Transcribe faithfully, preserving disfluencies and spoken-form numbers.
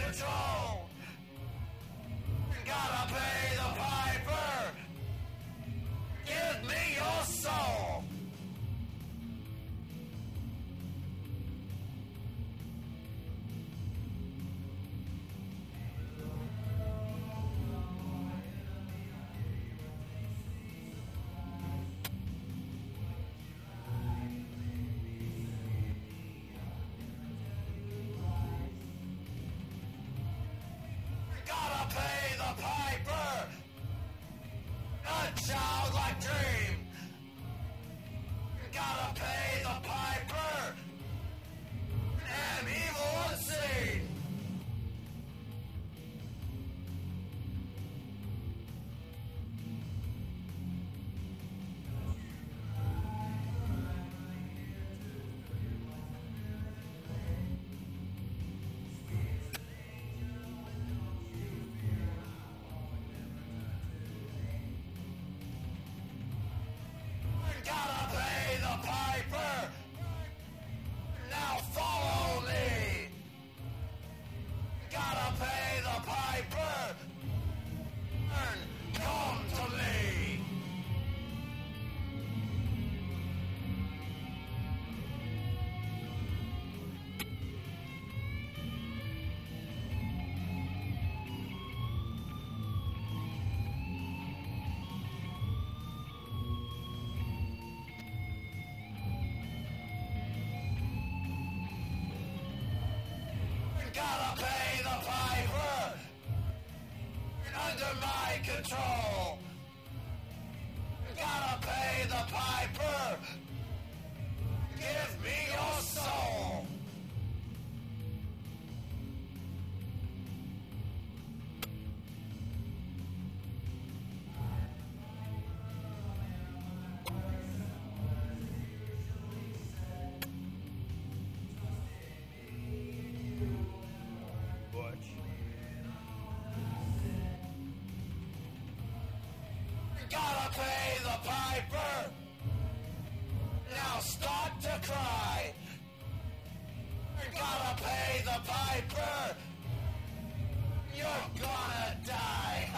control. Gotta pay the piper. Give me your soul. Gotta pay the piper. A childlike dream. Gotta pay the piper. Am evil unseen. Gotta pay the piper. Now follow me. Gotta pay the piper. And come to me. Gotta pay the piper. Under my control. Gotta pay the piper. Give me your soul. Butch. Gotta pay the piper. Now start to cry. Gotta pay the piper. You're gonna die.